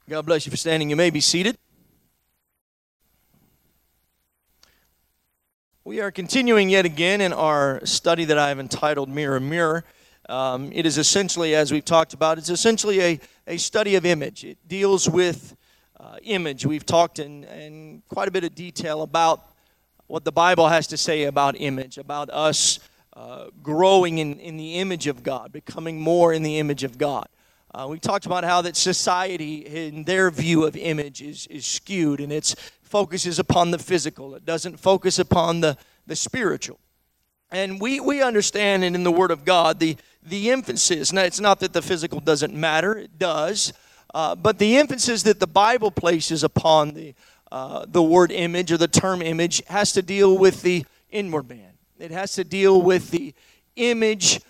God bless you for standing. You may be seated. We are continuing yet again in our study that I have entitled Mirror, Mirror. It is essentially, as we've talked about, it's essentially a study of image. It deals with image. We've talked in quite a bit of detail about what the Bible has to say about image, about us growing in the image of God, becoming more in the image of God. We talked about how that society, in their view of image, is skewed, and its focus is upon the physical. It doesn't focus upon the spiritual. And we understand, and in the Word of God, the emphasis. Now, it's not that the physical doesn't matter. It does. But the emphasis that the Bible places upon the word image or the term image has to deal with the inward man. It has to deal with the image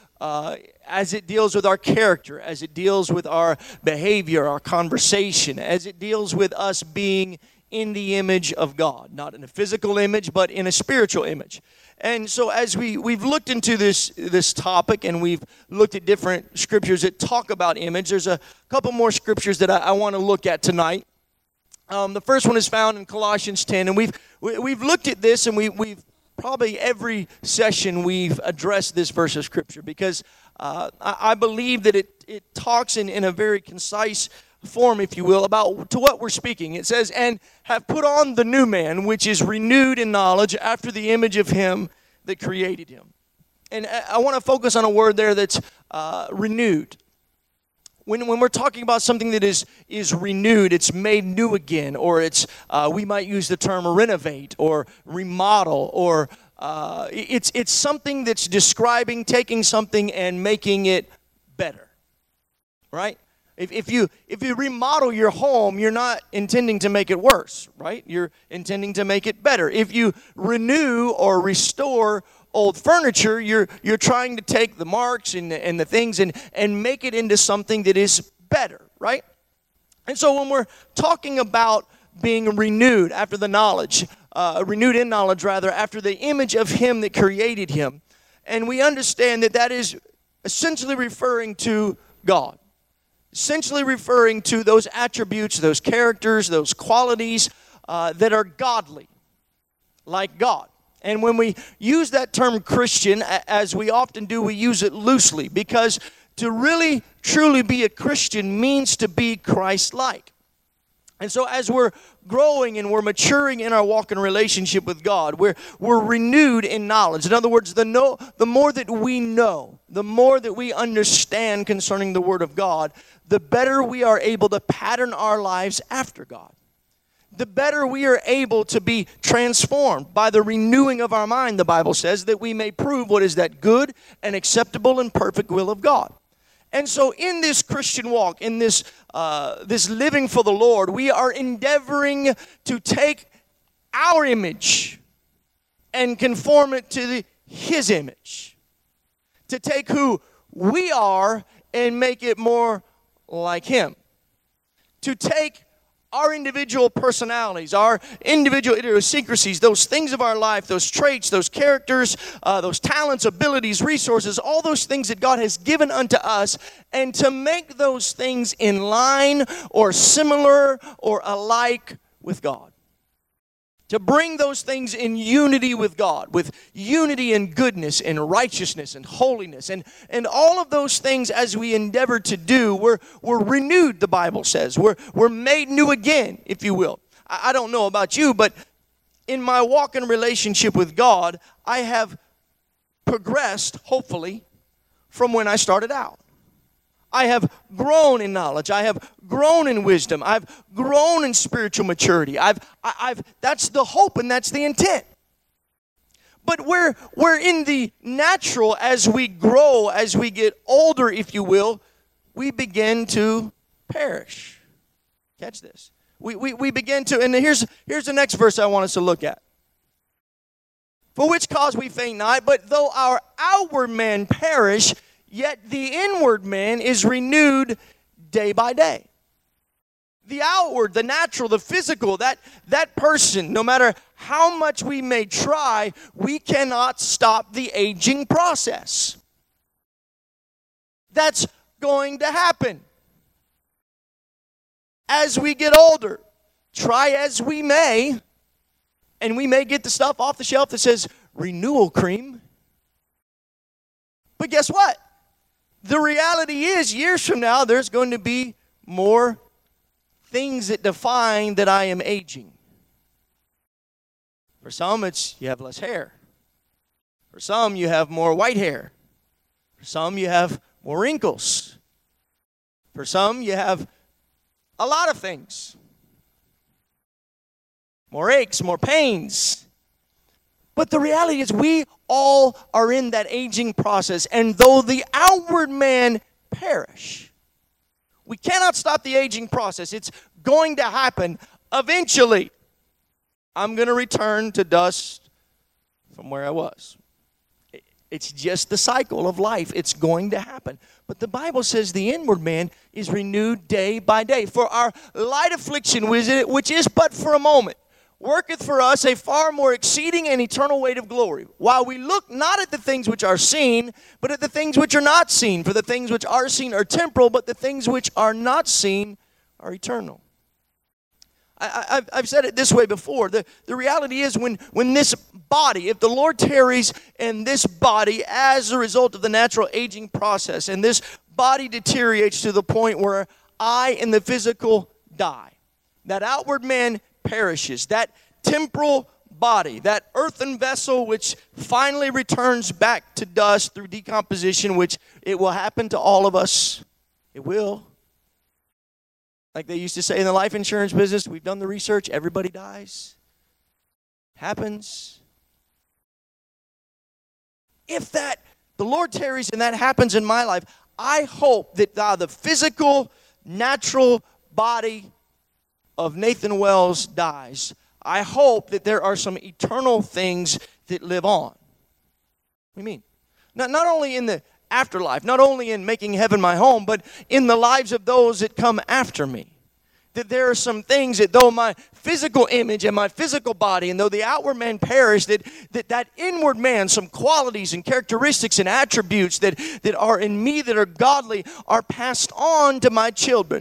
as it deals with our character, as it deals with our behavior, our conversation, as it deals with us being in the image of God. Not in a physical image, but in a spiritual image. And so as we've looked into this topic and we've looked at different scriptures that talk about image, there's a couple more scriptures that I want to look at tonight. The first one is found in Colossians 10, and we've looked at this, and we've probably every session we've addressed this verse of Scripture because I believe that it talks in a very concise form, if you will, about to what we're speaking. It says, and have put on the new man, which is renewed in knowledge after the image of him that created him. And I want to focus on a word there that's renewed. When we're talking about something that is renewed, it's made new again, or it's we might use the term renovate or remodel, or it's something that's describing taking something and making it better, right? If you remodel your home, you're not intending to make it worse, right? You're intending to make it better. If you renew or restore old furniture, you're trying to take the marks and the things and make it into something that is better, right? And so when we're talking about being renewed after the knowledge, renewed in knowledge rather, after the image of him that created him, and we understand that is essentially referring to God. Essentially referring to those attributes, those characters, those qualities that are godly, like God. And when we use that term Christian, as we often do, we use it loosely because to really, truly be a Christian means to be Christ-like. And so as we're growing and we're maturing in our walk and relationship with God, we're renewed in knowledge. In other words, the more that we know, the more that we understand concerning the Word of God, the better we are able to pattern our lives after God. The better we are able to be transformed by the renewing of our mind, the Bible says, that we may prove what is that good and acceptable and perfect will of God. And so in this Christian walk, in this living for the Lord, we are endeavoring to take our image and conform it to His image. To take who we are and make it more like Him. To take our individual personalities, our individual idiosyncrasies, those things of our life, those traits, those characters, those talents, abilities, resources, all those things that God has given unto us, and to make those things in line or similar or alike with God. To bring those things in unity with God, with unity and goodness and righteousness and holiness. And all of those things as we endeavor to do, we're renewed, the Bible says. We're made new again, if you will. I don't know about you, but in my walk and relationship with God, I have progressed, hopefully, from when I started out. I have grown in knowledge. I have grown in wisdom. I've grown in spiritual maturity. That's the hope and that's the intent. But we're in the natural as we grow, as we get older, if you will, we begin to perish. Catch this. We begin to, and here's the next verse I want us to look at. For which cause we faint not, but though our outward man perish, yet the inward man is renewed day by day. The outward, the natural, the physical, that person, no matter how much we may try, we cannot stop the aging process. That's going to happen. as we get older, try as we may, and we may get the stuff off the shelf that says renewal cream. But guess what? The reality is, years from now, there's going to be more things that define that I am aging. For some, it's you have less hair. For some, you have more white hair. For some, you have more wrinkles. For some, you have a lot of things. More aches, more pains. But the reality is we all are in that aging process. And though the outward man perish, we cannot stop the aging process. It's going to happen eventually. I'm going to return to dust from where I was. It's just the cycle of life. It's going to happen. But the Bible says the inward man is renewed day by day. For our light affliction, which is but for a moment, worketh for us a far more exceeding and eternal weight of glory, while we look not at the things which are seen, but at the things which are not seen. For the things which are seen are temporal, but the things which are not seen are eternal. I've said it this way before. The reality is when this body, if the Lord tarries in this body as a result of the natural aging process, and this body deteriorates to the point where I in the physical die, that outward man perishes, that temporal body, that earthen vessel which finally returns back to dust through decomposition, which it will happen to all of us. It will. Like they used to say in the life insurance business, we've done the research, everybody dies. Happens. If the Lord tarries and that happens in my life, I hope that the physical, natural body of Nathan Wells dies. I hope that there are some eternal things that live on. What do you mean? Not only in the afterlife, not only in making heaven my home, but in the lives of those that come after me. That there are some things that though my physical image and my physical body, and though the outward man perish, that inward man, some qualities and characteristics and attributes that are in me that are godly are passed on to my children.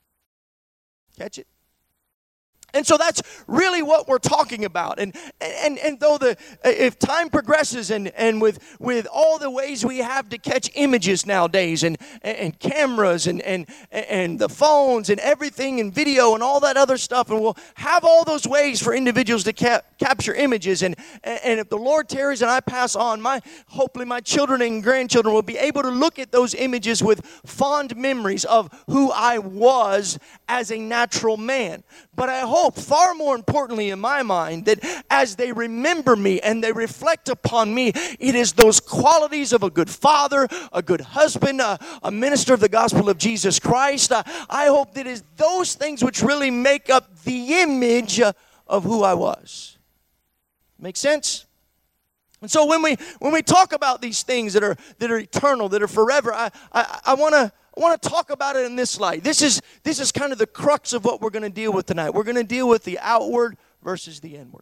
Catch it? And so that's really what we're talking about. And though if time progresses and with all the ways we have to catch images nowadays and cameras and the phones and everything and video and all that other stuff, and we'll have all those ways for individuals to capture images. And if the Lord tarries and I pass on, hopefully my children and grandchildren will be able to look at those images with fond memories of who I was as a natural man. But I hope, far more importantly in my mind, that as they remember me and they reflect upon me, it is those qualities of a good father, a good husband, a minister of the gospel of Jesus Christ. I hope that it is those things which really make up the image of who I was. Make sense? And so when we talk about these things that are eternal, that are forever, I want to talk about it in this light. This is kind of the crux of what we're going to deal with tonight. We're going to deal with the outward versus the inward.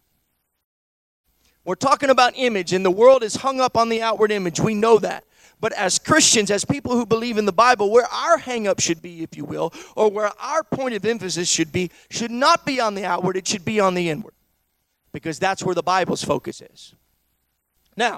We're talking about image, and the world is hung up on the outward image. We know that. But as Christians, as people who believe in the Bible, where our hang-up should be, if you will, or where our point of emphasis should not be on the outward, it should be on the inward. Because that's where the Bible's focus is. Now,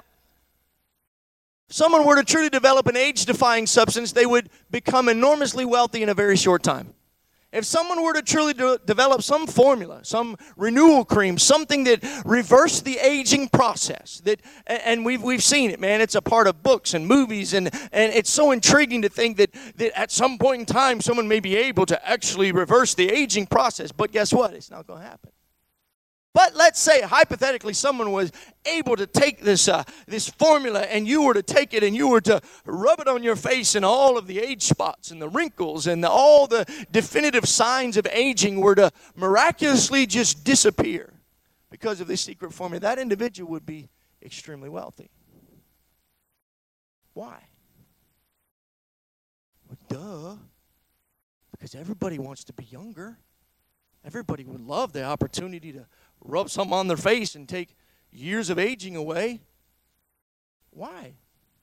if someone were to truly develop an age-defying substance, they would become enormously wealthy in a very short time. If someone were to truly develop some formula, some renewal cream, something that reversed the aging process, and we've seen it, man. It's a part of books and movies, and it's so intriguing to think that at some point in time, someone may be able to actually reverse the aging process. But guess what? It's not going to happen. But let's say, hypothetically, someone was able to take this formula, and you were to take it and you were to rub it on your face, and all of the age spots and the wrinkles and all the definitive signs of aging were to miraculously just disappear because of this secret formula. That individual would be extremely wealthy. Why? Well, duh. Because everybody wants to be younger. Everybody would love the opportunity to rub something on their face and take years of aging away. Why?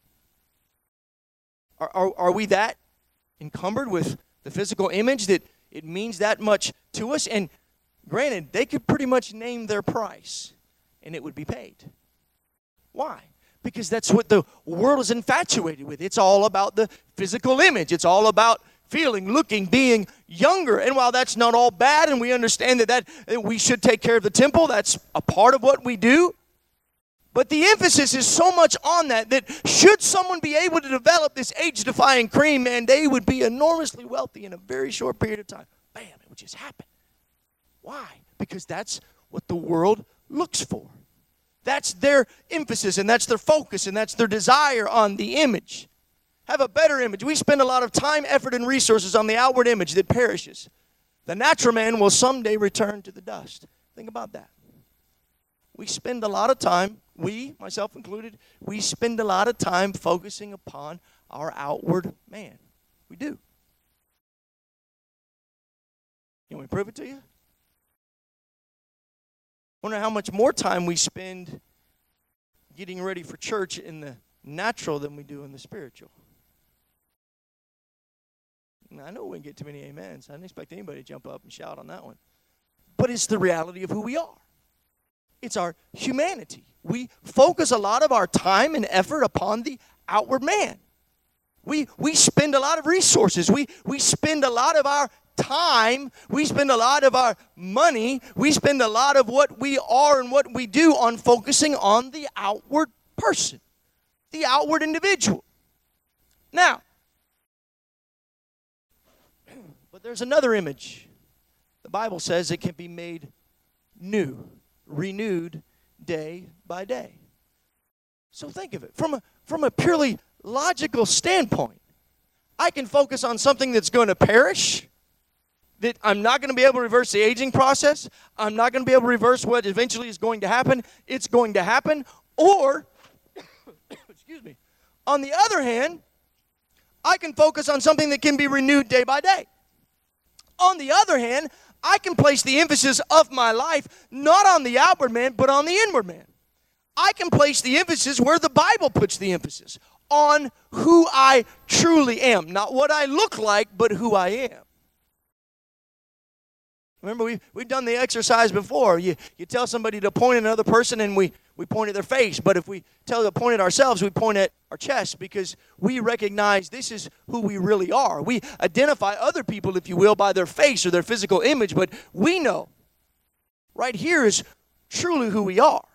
Are we that encumbered with the physical image that It means that much to us. And granted, they could pretty much name their price, and it would be paid. Why? Because that's what the world is infatuated with. It's all about the physical image. It's all about feeling, looking, being younger. And while that's not all bad, and we understand that we should take care of the temple, that's a part of what we do. But the emphasis is so much on that should someone be able to develop this age-defying cream, man, they would be enormously wealthy in a very short period of time. Bam, it would just happen. Why? Because that's what the world looks for. That's their emphasis, and that's their focus, and that's their desire on the image. Have a better image. We spend a lot of time, effort, and resources on the outward image that perishes. The natural man will someday return to the dust. Think about that. We spend a lot of time, we, myself included, we spend a lot of time focusing upon our outward man. We do. Can we prove it to you? Wonder how much more time we spend getting ready for church in the natural than we do in the spiritual. I know we didn't get too many amens. I didn't expect anybody to jump up and shout on that one. But it's the reality of who we are. It's our humanity. We focus a lot of our time and effort upon the outward man. We spend a lot of resources. We spend a lot of our time. We spend a lot of our money. We spend a lot of what we are and what we do on focusing on the outward person, the outward individual. Now, but there's another image. The Bible says it can be made new, renewed day by day. So think of it. From a purely logical standpoint, I can focus on something that's going to perish, that I'm not going to be able to reverse the aging process. I'm not going to be able to reverse what eventually is going to happen. It's going to happen. Or, excuse me, on the other hand, I can focus on something that can be renewed day by day. On the other hand, I can place the emphasis of my life not on the outward man, but on the inward man. I can place the emphasis where the Bible puts the emphasis, on who I truly am. Not what I look like, but who I am. Remember, we've done the exercise before. You tell somebody to point at another person, and we point at their face. But if we tell them to point at ourselves, we point at our chest, because we recognize this is who we really are. We identify other people, if you will, by their face or their physical image, but we know right here is truly who we are.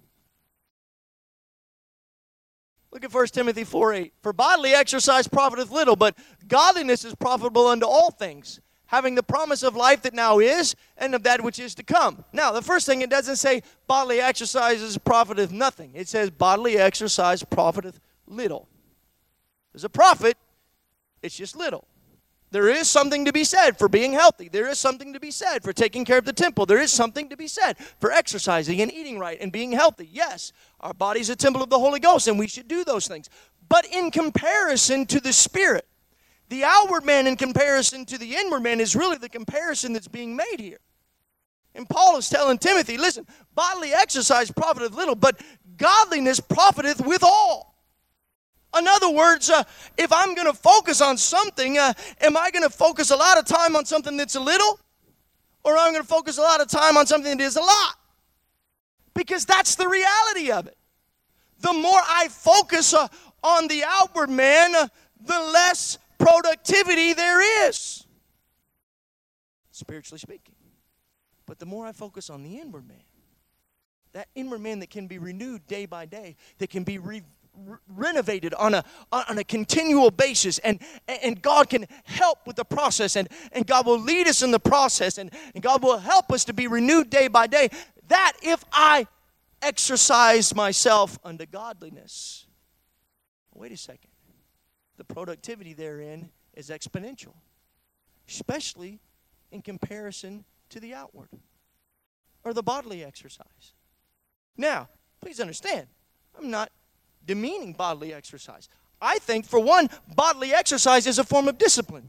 Look at 1 Timothy 4:8. For bodily exercise profiteth little, but godliness is profitable unto all things, having the promise of life that now is, and of that which is to come. Now, the first thing, it doesn't say bodily exercise profiteth nothing. It says bodily exercise profiteth little. There's a profit, it's just little. There is something to be said for being healthy. There is something to be said for taking care of the temple. There is something to be said for exercising and eating right and being healthy. Yes, our body's a temple of the Holy Ghost, and we should do those things. But in comparison to the Spirit, the outward man in comparison to the inward man is really the comparison that's being made here. And Paul is telling Timothy, listen, bodily exercise profiteth little, but godliness profiteth withal. In other words, if I'm going to focus on something, am I going to focus a lot of time on something that's a little? Or am I going to focus a lot of time on something that is a lot? Because that's the reality of it. The more I focus on the outward man, the less productivity there is, spiritually speaking. But the more I focus on the inward man, that inward man that can be renewed day by day, that can be renovated on a continual basis, and God can help with the process, and God will lead us in the process, and God will help us to be renewed day by day, that if I exercise myself unto godliness, wait a second, the productivity therein is exponential, especially in comparison to the outward or the bodily exercise. Now, please understand, I'm not demeaning bodily exercise. I think, for one, bodily exercise is a form of discipline.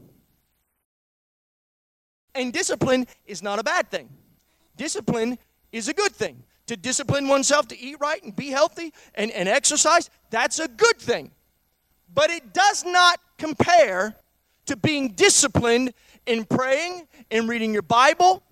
And discipline is not a bad thing. Discipline is a good thing. To discipline oneself to eat right and be healthy and exercise, that's a good thing. But it does not compare to being disciplined in praying and reading your Bible,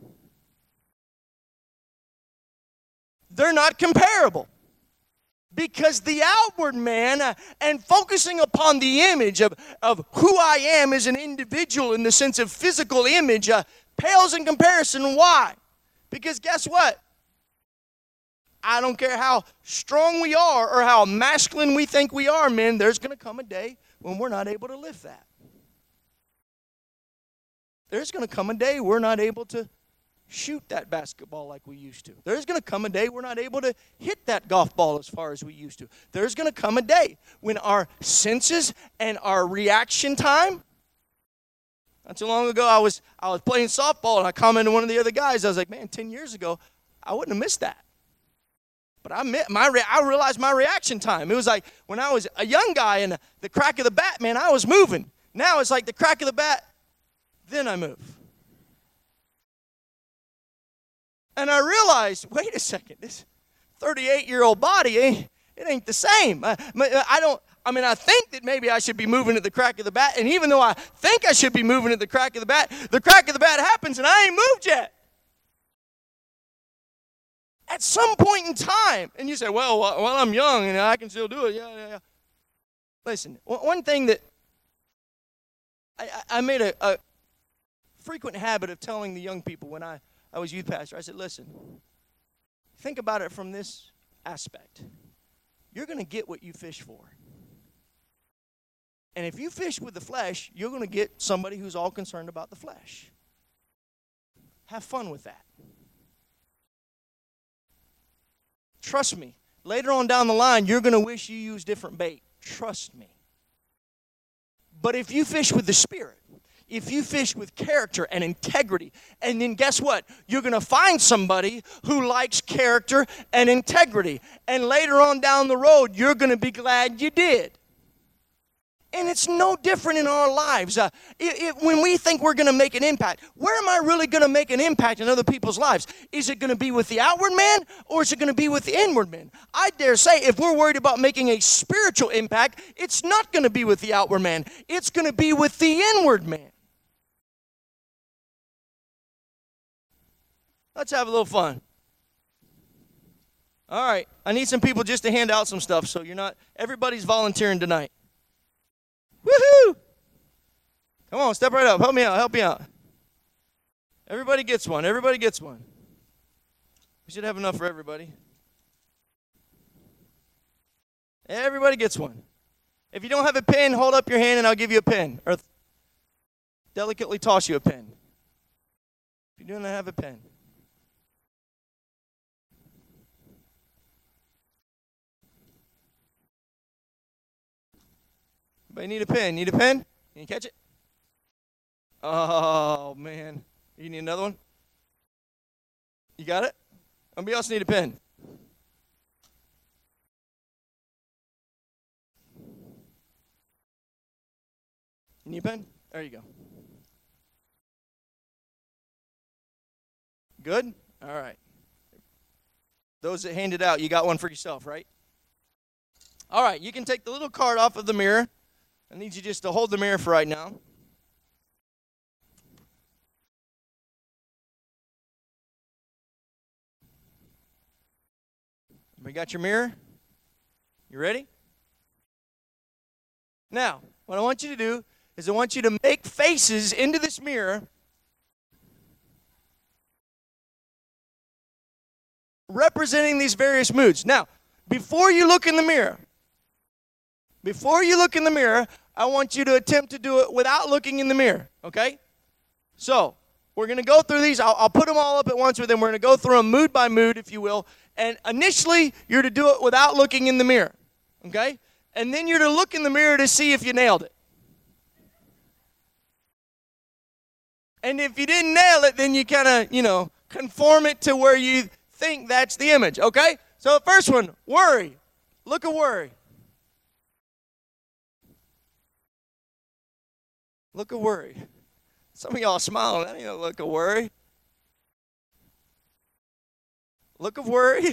they're not comparable. Because the outward man and focusing upon the image of who I am as an individual in the sense of physical image pales in comparison. Why? Because guess what? I don't care how strong we are or how masculine we think we are, men, there's going to come a day when we're not able to lift that. There's going to come a day we're not able to shoot that basketball like we used to. There's going to come a day we're not able to hit that golf ball as far as we used to. There's going to come a day when our senses and our reaction time. Not too long ago, I was playing softball, and I commented to one of the other guys. I was like, man, 10 years ago, I wouldn't have missed that. But I realized my reaction time. It was like when I was a young guy and the crack of the bat, man, I was moving. Now it's like the crack of the bat, then I move. And I realized, wait a second, this 38-year-old body, it ain't the same. I think that maybe I should be moving at the crack of the bat, and even though I think I should be moving at the crack of the bat happens, and I ain't moved yet. At some point in time, and you say, well, I'm young, and I can still do it. Yeah. Listen, one thing that I made a frequent habit of telling the young people when I was youth pastor, I said, listen, think about it from this aspect. You're going to get what you fish for. And if you fish with the flesh, you're going to get somebody who's all concerned about the flesh. Have fun with that. Trust me. Later on down the line, you're going to wish you used different bait. Trust me. But if you fish with the Spirit, if you fish with character and integrity, and then guess what? You're going to find somebody who likes character and integrity. And later on down the road, you're going to be glad you did. And it's no different in our lives. When we think we're going to make an impact, where am I really going to make an impact in other people's lives? Is it going to be with the outward man, or is it going to be with the inward man? I dare say if we're worried about making a spiritual impact, it's not going to be with the outward man. It's going to be with the inward man. Let's have a little fun. All right. I need some people just to hand out some stuff so everybody's volunteering tonight. Woohoo! Come on, step right up. Help me out. Everybody gets one. We should have enough for everybody. Everybody gets one. If you don't have a pen, hold up your hand and I'll give you a pen. Or delicately toss you a pen. If you do not have a pen. Anybody need a pen? Need a pen? Can you catch it? Oh, man. You need another one? You got it? Anybody else need a pen? You need a pen? There you go. Good? All right. Those that handed out, you got one for yourself, right? All right, you can take the little card off of the mirror. I need you just to hold the mirror for right now. We got your mirror? You ready? Now, what I want you to do is I want you to make faces into this mirror representing these various moods. Now, before you look in the mirror, I want you to attempt to do it without looking in the mirror, okay? So, we're going to go through these. I'll put them all up at once, but then we're going to go through them mood by mood, if you will. And initially, you're to do it without looking in the mirror, okay? And then you're to look in the mirror to see if you nailed it. And if you didn't nail it, then you kind of, conform it to where you think that's the image, okay? So the first one, worry. Look at worry. Look at worry. Some of y'all smiling. That ain't a look of worry. Look of worry.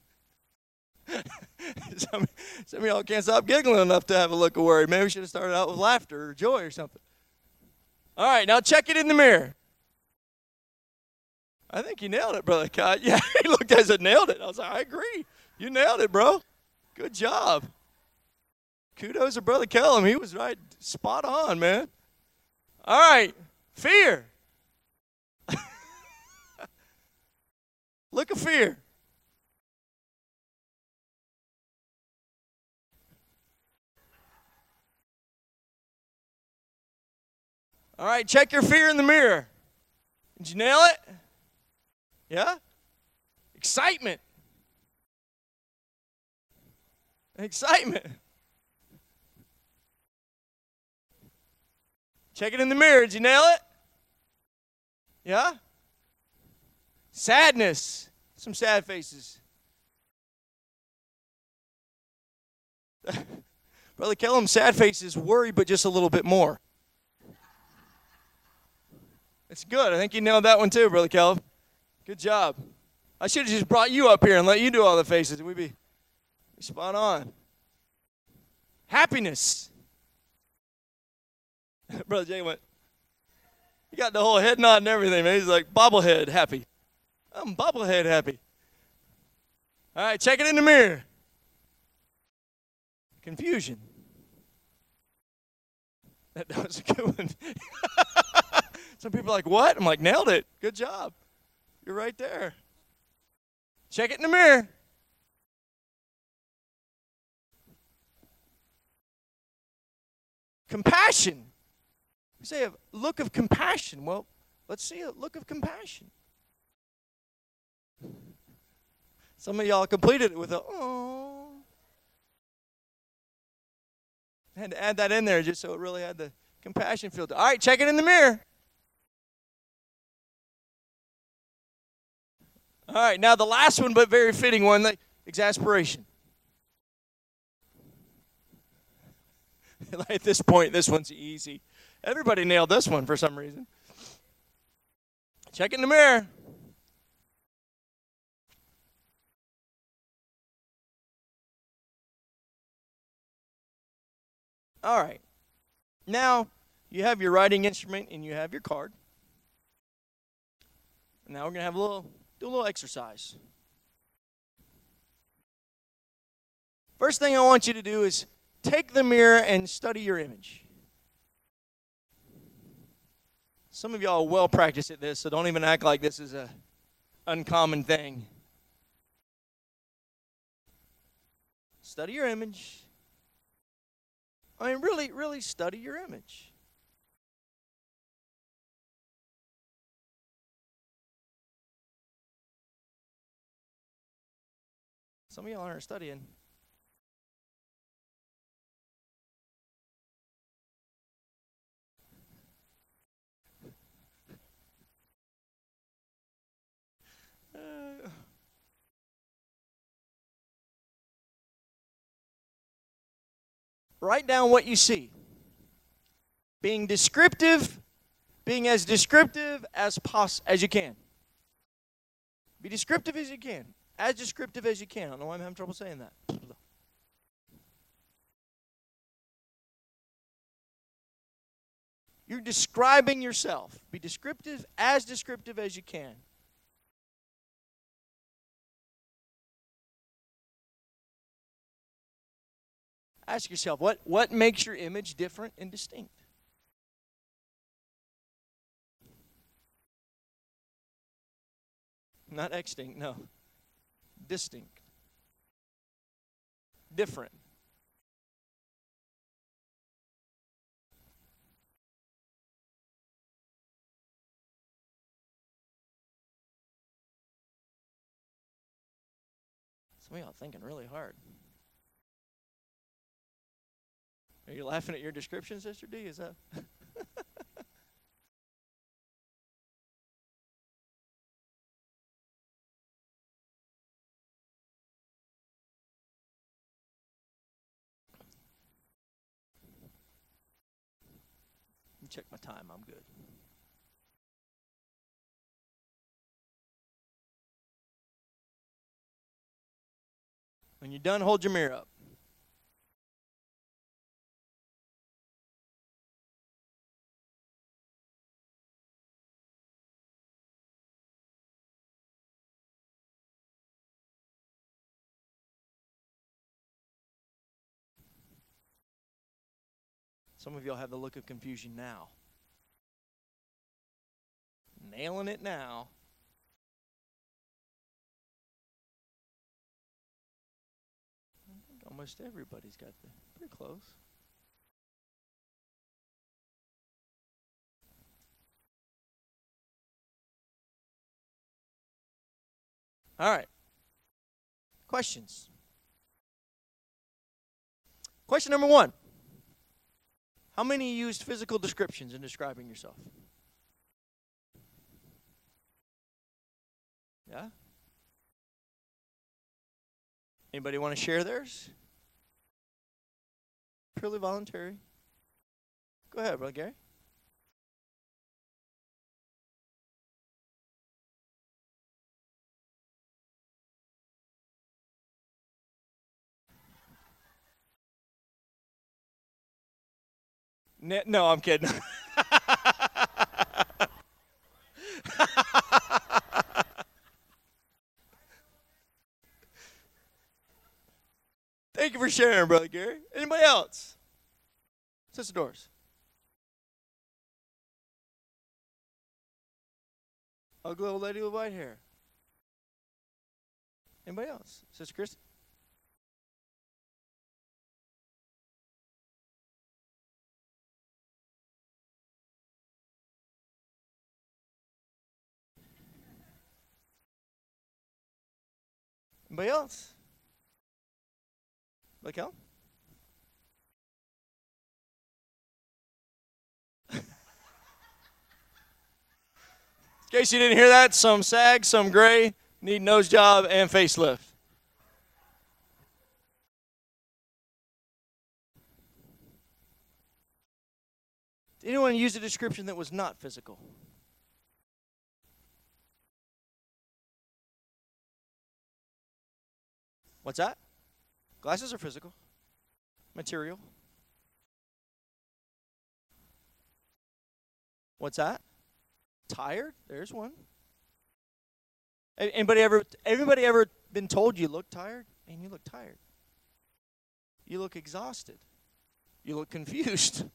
some of y'all can't stop giggling enough to have a look of worry. Maybe we should have started out with laughter or joy or something. All right, now check it in the mirror. I think you nailed it, Brother Kyle. Yeah, he looked as it nailed it. I was like, I agree. You nailed it, bro. Good job. Kudos to Brother Kellum. He was right, spot on, man. All right, fear. Look at fear. All right, check your fear in the mirror. Did you nail it? Yeah? Excitement. Excitement. Check it in the mirror. Did you nail it? Yeah? Sadness. Some sad faces. Brother Kellum, sad faces worry, but just a little bit more. It's good. I think you nailed that one too, Brother Kellum. Good job. I should have just brought you up here and let you do all the faces. We'd be spot on. Happiness. Brother Jay went, he got the whole head nod and everything, man. He's like, bobblehead happy. I'm bobblehead happy. All right, check it in the mirror. Confusion. That was a good one. Some people are like, what? I'm like, nailed it. Good job. You're right there. Check it in the mirror. Compassion. We say a look of compassion. Well, let's see a look of compassion. Some of y'all completed it with a, oh. I had to add that in there just so it really had the compassion feel. All right, check it in the mirror. All right, now the last one, but very fitting one, the exasperation. At this point, this one's easy. Everybody nailed this one for some reason. Check it in the mirror. All right. Now, you have your writing instrument and you have your card. Now we're going to have do a little exercise. First thing I want you to do is take the mirror and study your image. Some of y'all are well practiced at this, so don't even act like this is an uncommon thing. Study your image. I mean, really, really study your image. Some of y'all aren't studying. Write down what you see. Being descriptive, being as descriptive as you can. Be descriptive as you can. As descriptive as you can. I don't know why I'm having trouble saying that. You're describing yourself. Be descriptive as you can. Ask yourself, what makes your image different and distinct? Not extinct, no. Distinct. Different. Some of y'all thinking really hard. Are you laughing at your description, Sister D? Is that? Check my time. I'm good. When you're done, hold your mirror up. Some of y'all have the look of confusion now. Nailing it now. I think almost everybody's got the pretty close. All right. Questions. Question number 1. How many used physical descriptions in describing yourself? Yeah? Anybody want to share theirs? Purely voluntary. Go ahead, Brother Gary. No, I'm kidding. Thank you for sharing, Brother Gary. Anybody else? Sister Doris. Ugly old lady with white hair. Anybody else? Sister Christy? Anybody else? Like hell? In case you didn't hear that, some sag, some gray, need nose job and facelift. Did anyone use a description that was not physical? What's that? Glasses are physical. Material. What's that? Tired? There's one. Everybody ever been told you look tired? Man, you look tired. You look exhausted. You look confused.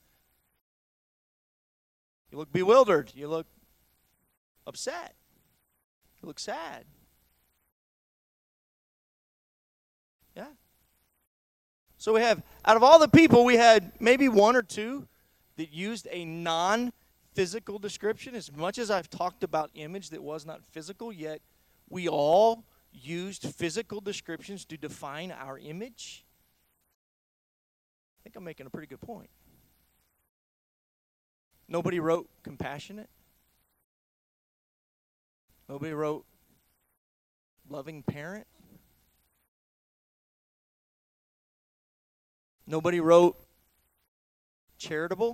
You look bewildered. You look upset. You look sad. Yeah. So we have, out of all the people, we had maybe 1 or 2 that used a non-physical description. As much as I've talked about image that was not physical, yet we all used physical descriptions to define our image. I think I'm making a pretty good point. Nobody wrote compassionate. Nobody wrote loving parent. Nobody wrote charitable.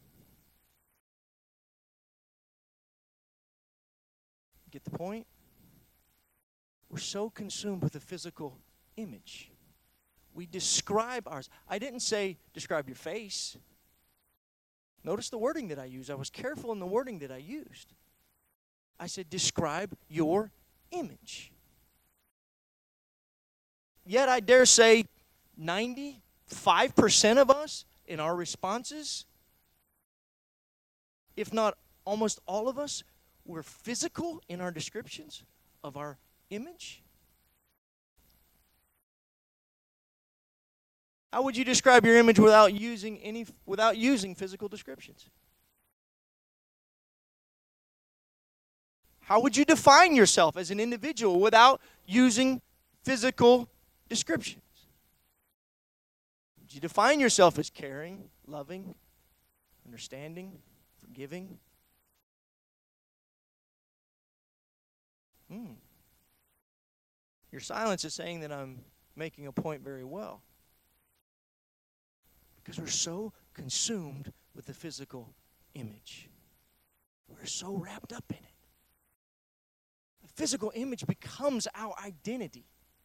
Get the point? We're so consumed with the physical image. We describe ours. I didn't say describe your face. Notice the wording that I used. I was careful in the wording that I used. I said describe your image. Yet I dare say 95% of us in our responses, if not almost all of us, were physical in our descriptions of our image. How would you describe your image without using physical descriptions? How would you define yourself as an individual without using physical descriptions? Would you define yourself as caring, loving, understanding, forgiving? Your silence is saying that I'm making a point very well. Because we're so consumed with the physical image. We're so wrapped up in it. The physical image becomes our identity.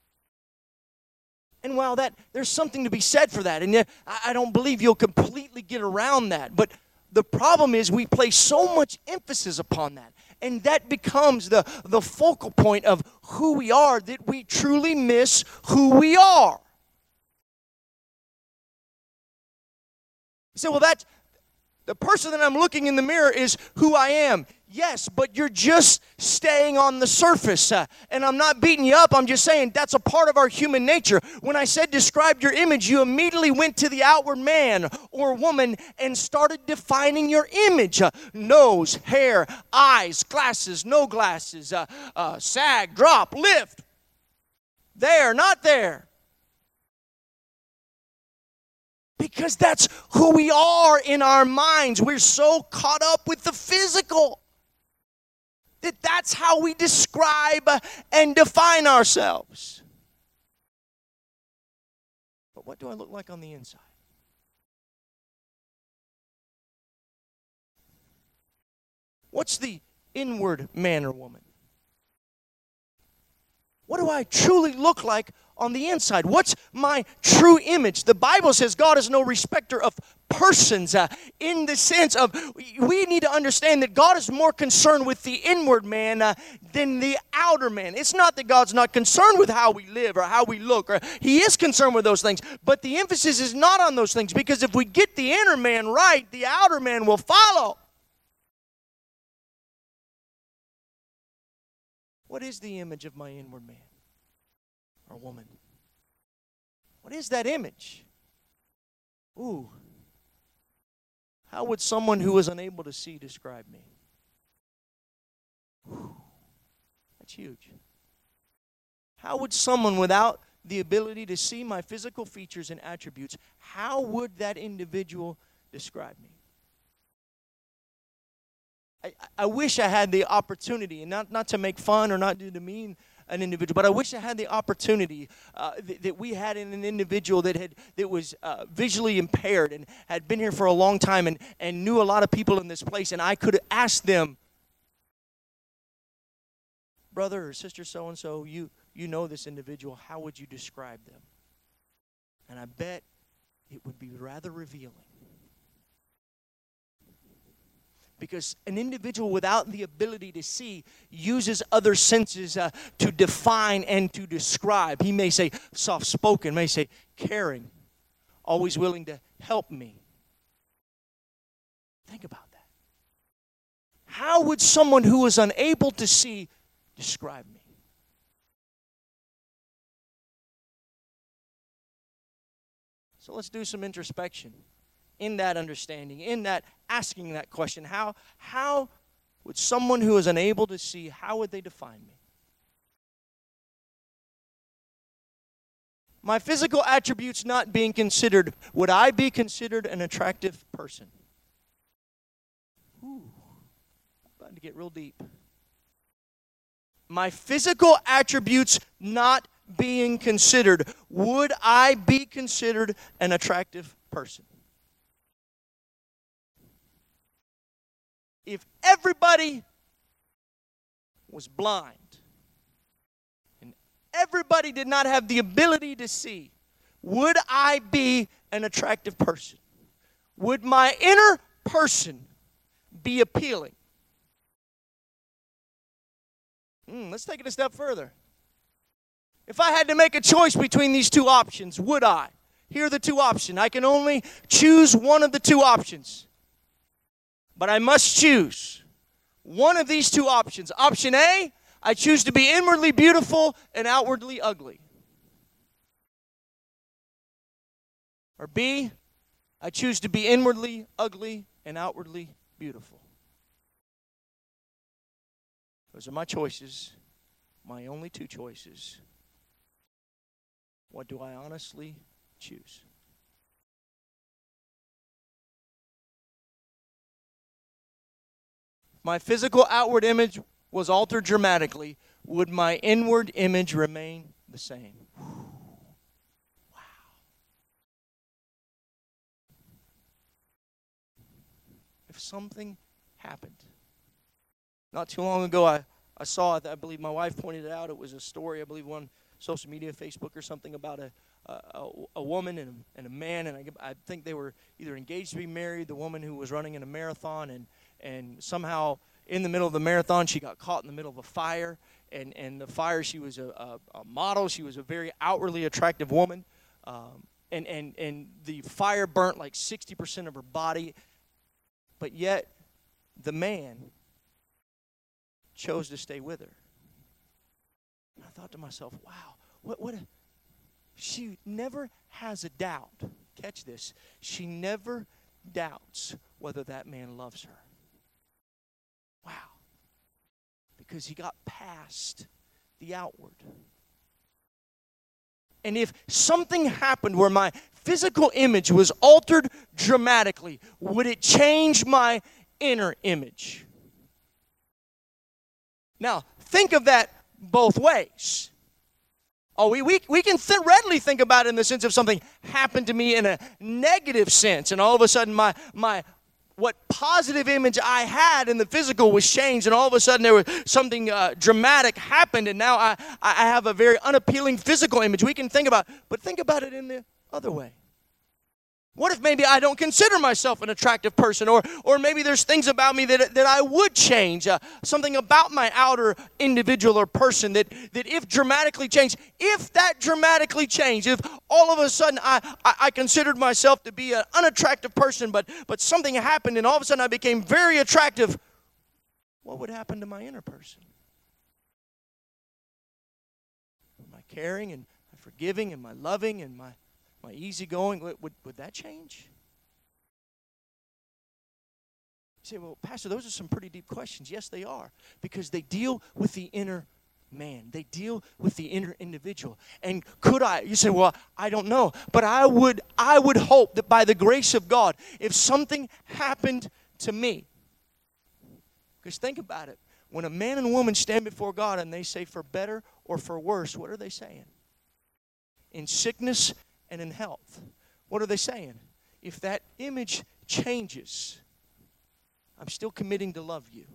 And while there's something to be said for that, and I don't believe you'll completely get around that, but the problem is we place so much emphasis upon that, and that becomes the focal point of who we are, that we truly miss who we are. You say, well, that's the person that I'm looking in the mirror is who I am. Yes, but you're just staying on the surface. And I'm not beating you up. I'm just saying that's a part of our human nature. When I said describe your image, you immediately went to the outward man or woman and started defining your image. Nose, hair, eyes, glasses, no glasses, sag, drop, lift. There, not there. Because that's who we are in our minds. We're so caught up with the physical that that's how we describe and define ourselves. But what do I look like on the inside? What's the inward man or woman? What do I truly look like on the inside? What's my true image? The Bible says God is no respecter of persons in the sense of we need to understand that God is more concerned with the inward man than the outer man. It's not that God's not concerned with how we live or how we look. He is concerned with those things. But the emphasis is not on those things, because if we get the inner man right, the outer man will follow. What is the image of my inward man or woman? What is that image? Ooh. How would someone who is unable to see describe me? Whew. That's huge. How would someone without the ability to see my physical features and attributes, how would that individual describe me? I wish I had the opportunity, and not to make fun or not to demean an individual, but I wish I had the opportunity that we had in an individual that was visually impaired and had been here for a long time and knew a lot of people in this place, and I could ask them, brother or sister so-and-so, you know this individual, how would you describe them? And I bet it would be rather revealing. Because an individual without the ability to see uses other senses to define and to describe. He may say soft-spoken, may say caring, always willing to help me. Think about that. How would someone who is unable to see describe me? So let's do some introspection. In that understanding, in that asking that question, how would someone who is unable to see, how would they define me? My physical attributes not being considered, would I be considered an attractive person? Ooh, about to get real deep. My physical attributes not being considered, would I be considered an attractive person? If everybody was blind and everybody did not have the ability to see, would I be an attractive person? Would my inner person be appealing? Let's take it a step further. If I had to make a choice between these two options, would I? Here are the two options. I can only choose one of the two options. But I must choose one of these two options. Option A, I choose to be inwardly beautiful and outwardly ugly. Or B, I choose to be inwardly ugly and outwardly beautiful. Those are my choices, my only two choices. What do I honestly choose? My physical outward image was altered dramatically, would my inward image remain the same? Wow. If something happened. Not too long ago, I saw it. I believe my wife pointed it out. It was a story, I believe, on social media, Facebook or something, about a woman and a man. And I think they were either engaged to be married, the woman who was running in a marathon, and somehow in the middle of the marathon, she got caught in the middle of a fire. And the fire, she was a model. She was a very outwardly attractive woman. and the fire burnt like 60% of her body. But yet, the man chose to stay with her. And I thought to myself, wow, she never has a doubt. Catch this. She never doubts whether that man loves her. Wow. Because he got past the outward. And if something happened where my physical image was altered dramatically, would it change my inner image? Now, think of that both ways. Oh, we can readily think about it in the sense of something happened to me in a negative sense, and all of a sudden my what positive image I had in the physical was changed, and all of a sudden there was something dramatic happened, and now I have a very unappealing physical image. We can think about it, but think about it in the other way. What if maybe I don't consider myself an attractive person, or maybe there's things about me that I would change, something about my outer individual or person that if dramatically changed, if that dramatically changed, if all of a sudden I considered myself to be an unattractive person, but something happened and all of a sudden I became very attractive, what would happen to my inner person? Am I caring and my forgiving and my loving and my easygoing, would that change? You say, well, Pastor, those are some pretty deep questions. Yes, they are, because they deal with the inner man. They deal with the inner individual. And could I? You say, well, I don't know, but I would hope that by the grace of God, if something happened to me, because think about it, when a man and woman stand before God and they say for better or for worse, what are they saying? In sickness and in health. What are they saying? If that image changes, I'm still committing to love you.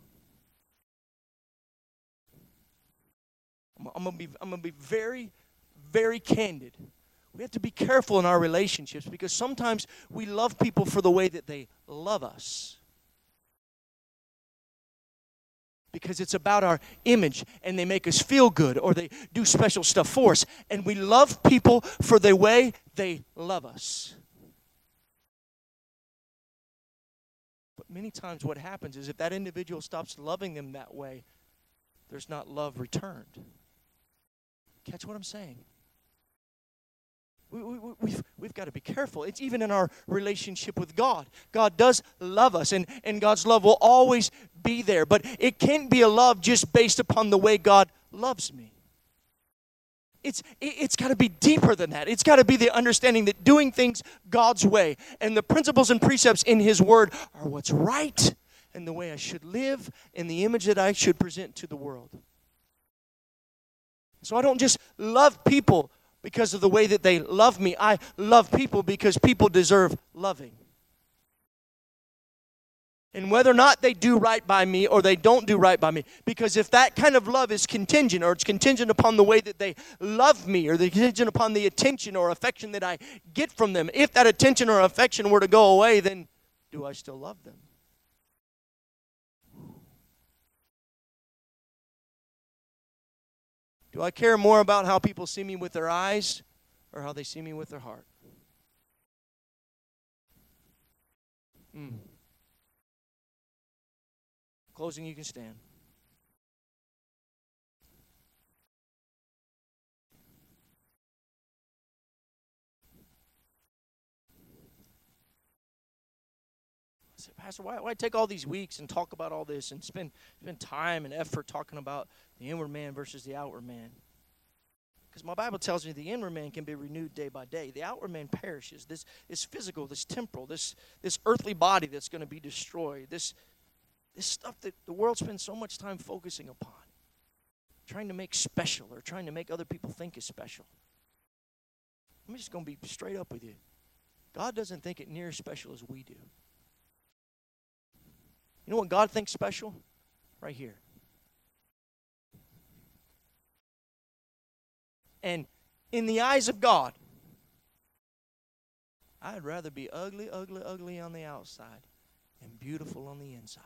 I'm gonna be very, very candid. We have to be careful in our relationships because sometimes we love people for the way that they love us. Because it's about our image and they make us feel good or they do special stuff for us. And we love people for the way they love us. But many times what happens is if that individual stops loving them that way, there's not love returned. Catch what I'm saying? We've got to be careful. It's even in our relationship with God. God does love us, and God's love will always be there. But it can't be a love just based upon the way God loves me. It's got to be deeper than that. It's got to be the understanding that doing things God's way and the principles and precepts in His Word are what's right and the way I should live and the image that I should present to the world. So I don't just love people because of the way that they love me. I love people because people deserve loving. And whether or not they do right by me or they don't do right by me, because if that kind of love is contingent, or it's contingent upon the way that they love me, or the contingent upon the attention or affection that I get from them, if that attention or affection were to go away, then do I still love them? Do I care more about how people see me with their eyes or how they see me with their heart? Closing, you can stand. I said, Pastor, why take all these weeks and talk about all this and spend time and effort talking about the inward man versus the outward man? Because my Bible tells me the inward man can be renewed day by day. The outward man perishes. This physical, this temporal, this earthly body that's going to be destroyed. This stuff that the world spends so much time focusing upon. Trying to make special or trying to make other people think is special. I'm just going to be straight up with you. God doesn't think it near as special as we do. You know what God thinks special? Right here. And in the eyes of God, I'd rather be ugly on the outside and beautiful on the inside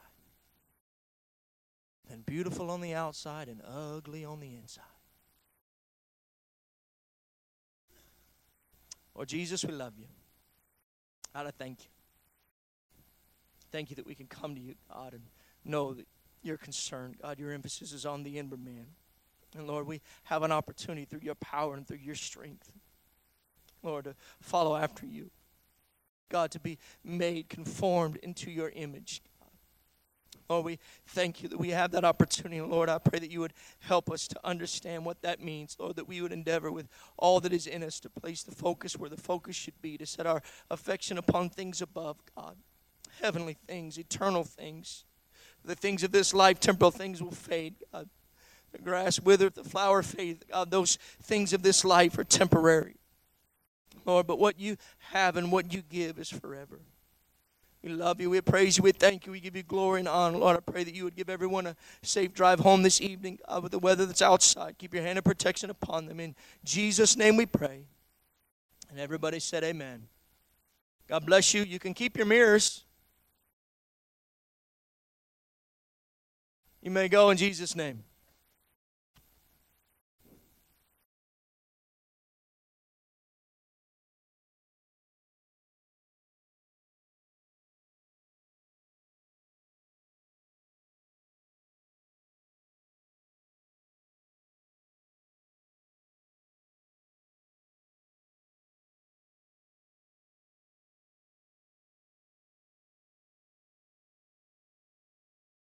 than beautiful on the outside and ugly on the inside. Lord Jesus, we love you. God, I thank you. Thank you that we can come to you, God, and know that you're concerned. God, your emphasis is on the inward man. And Lord, we have an opportunity through your power and through your strength, Lord, to follow after you. God, to be made conformed into your image. Lord, we thank you that we have that opportunity. Lord, I pray that you would help us to understand what that means. Lord, that we would endeavor with all that is in us to place the focus where the focus should be, to set our affection upon things above, God. Heavenly things, eternal things. The things of this life, temporal things will fade, God. The grass withereth, the flower fadeth. God, those things of this life are temporary. Lord, but what you have and what you give is forever. We love you. We praise you. We thank you. We give you glory and honor. Lord, I pray that you would give everyone a safe drive home this evening with the weather that's outside. Keep your hand of protection upon them. In Jesus' name we pray. And everybody said amen. God bless you. You can keep your mirrors. You may go in Jesus' name.